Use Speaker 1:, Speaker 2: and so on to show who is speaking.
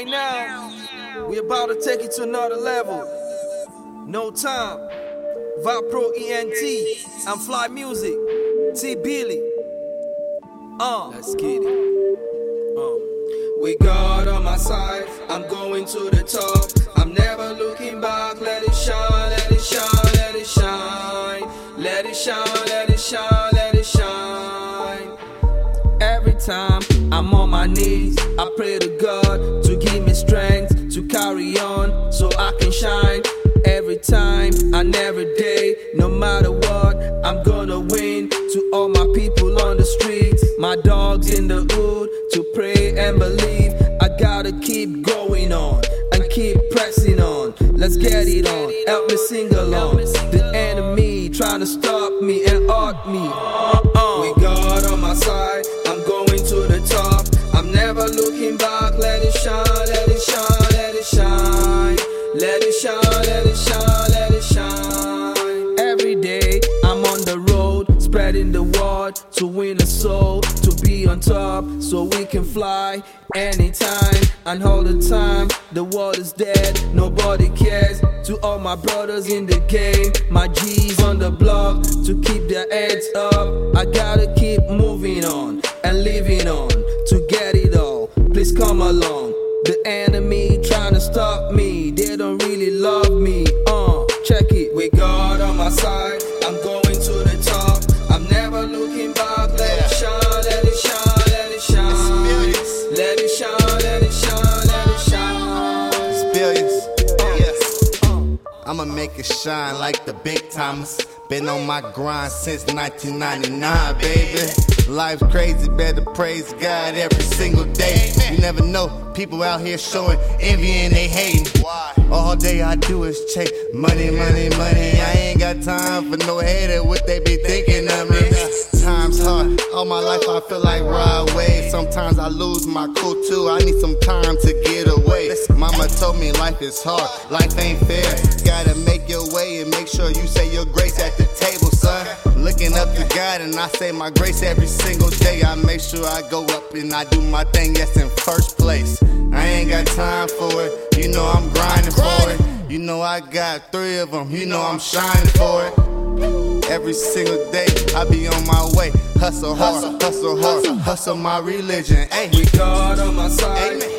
Speaker 1: right now, we about to take it to another level. No time. Vipro ENT. I'm Fly Music. T Billy. Let's get it. With God on my side, I'm going to the top. I'm never looking back. Let it shine, let it shine, let it shine. Let it shine, let it shine, let it shine. Every time I'm on my knees, I pray to God to give me strength to carry on so I can shine. Every time and every day, no matter what, I'm gonna win. To all my people on the streets, my dogs in the hood, to pray and believe. I gotta keep going on and keep pressing on. Let's get it on, help me sing along. The enemy trying to stop me and hurt me. With God on my side, I'm going to the top. I'm never looking back. Let it shine, let it shine, let it shine. Let it shine, let it shine, let it shine. Every day I'm on the road, spreading the word to win a soul, to be on top so we can fly anytime and all the time. The world is dead, nobody cares. To all my brothers in the game, my G's on the block, to keep their heads up. I gotta keep moving on and living on to get it all. Please come along. The enemy trying to stop me, they don't really love me. Check it. With God on my side, I'm going to the top. I'm never looking back. Let it shine, let it shine, let it shine. Let it shine, let it shine, let it shine.
Speaker 2: It's billions. I'ma make it shine like the big timers. Been on my grind since 1999, baby. Life's crazy, better praise God every single day. You never know, people out here showing envy and they hating. All day I do is chase money, money, money. I ain't got time for no hater, what they be thinking of me. Time's hard, all my life I feel like ride waves. Sometimes I lose my cool too, I need some time to get away. Mama told me life is hard, life ain't fair. Gotta make your way and make sure you say your grace at the table, son. Looking up to God and I say my grace every single day. I make sure I go up and I do my thing, yes, in first place. I ain't got time for it, you know I'm grinding for it. You know I got 3 of them, you know I'm shining for it. Every single day I be on my way. Hustle hard, hustle hard, hustle my religion.
Speaker 1: With God on my side,